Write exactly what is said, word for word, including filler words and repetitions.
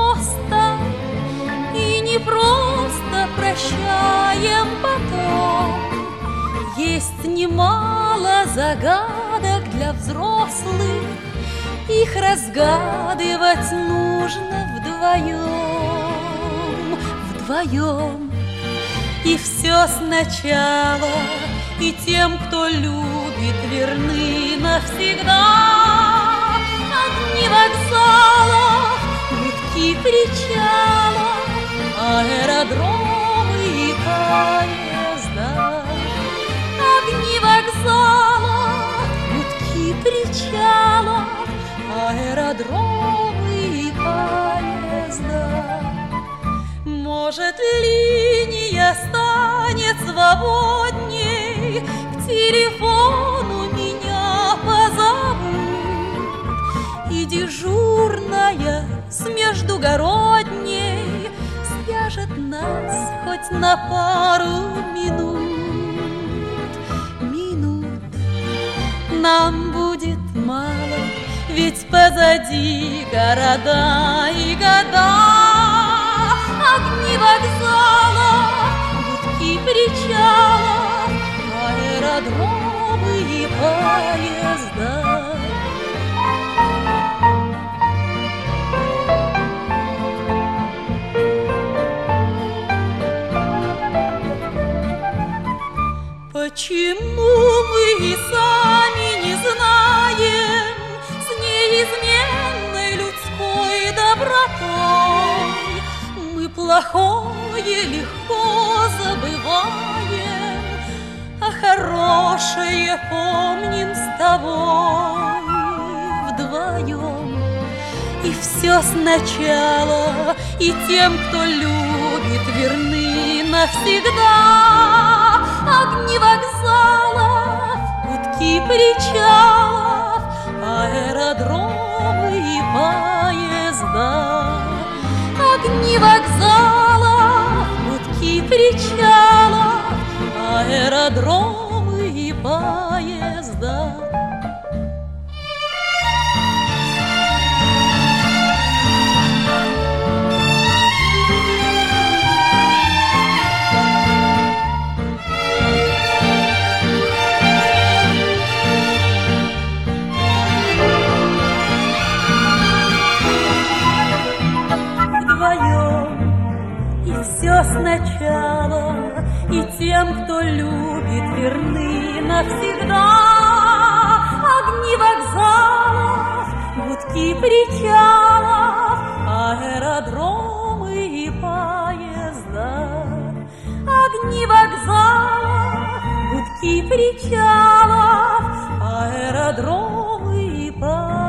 просто, и не просто прощаем потом. Есть немало загадок для взрослых, их разгадывать нужно вдвоем, вдвоем. И все сначала, и тем, кто любит, верны навсегда. Огни вокзалов, гудки причалов, аэродромы и поезда. Огни вокзалов, гудки причалов, аэродромы и поезда. Может, линия станет свободней, к телефону меня позовут, и дежурная с междугородней свяжет нас хоть на пару минут. Минут нам будет мало, ведь позади города и года. Огни вокзалов, гудки причалов, аэродромы и поезда. Почему мы и сами не знаем с неизменной людской добротой мы плохое легко забываем, а хорошее помним с тобой вдвоем. И все сначала, и тем, кто любит, верны навсегда. Огни вокзалов, гудки причалов, аэродромы и поезда. Огни вокзалов, гудки причалов, аэродромы и поезда. Все сначала, и тем, кто любит, верны навсегда. Огни вокзалов, гудки причалов, аэродромы и поезда. Огни вокзалов, гудки причалов, аэродромы и поезда.